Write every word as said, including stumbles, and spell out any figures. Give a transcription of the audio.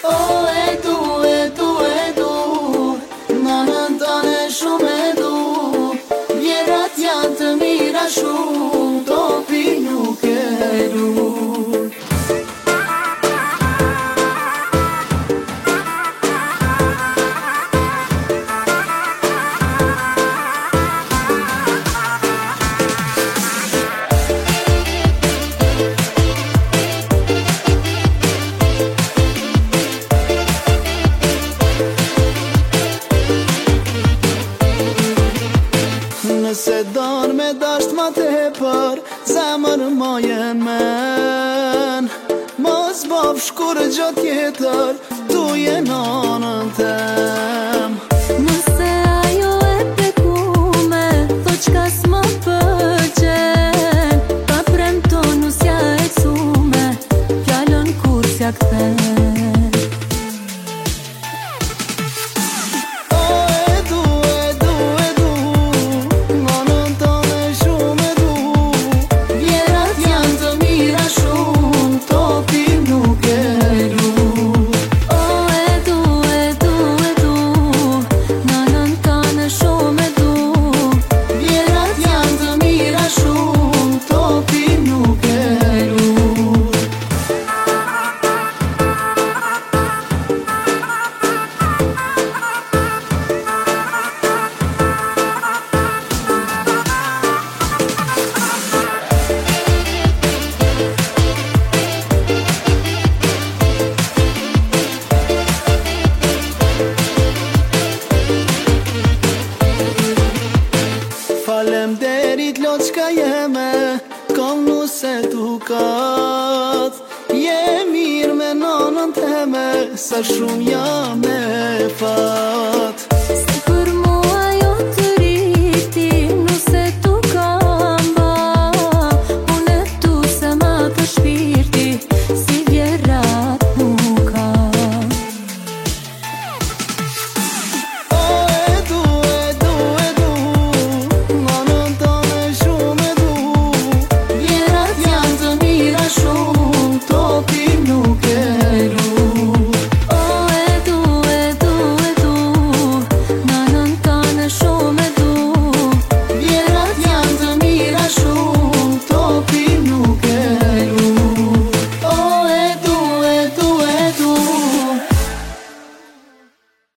O e du, e du, e du, nanën tane shumë e du. Vjerat janë të mira shumë, topi nuk e du. Nëse don me dasht ma tepër, zemër ma jen men. Mos bov shkur gjo tjetër, tu je nanën tem. Nëse ajo e pekume, tho qka s'ma pëlqen, pa premtonu s'ja e cume, fjallën kur s'ja kthen. Falemderit lot qka jeme, kom nuse dukat. Je mirë me nanën teme, sa shumë jam e fat.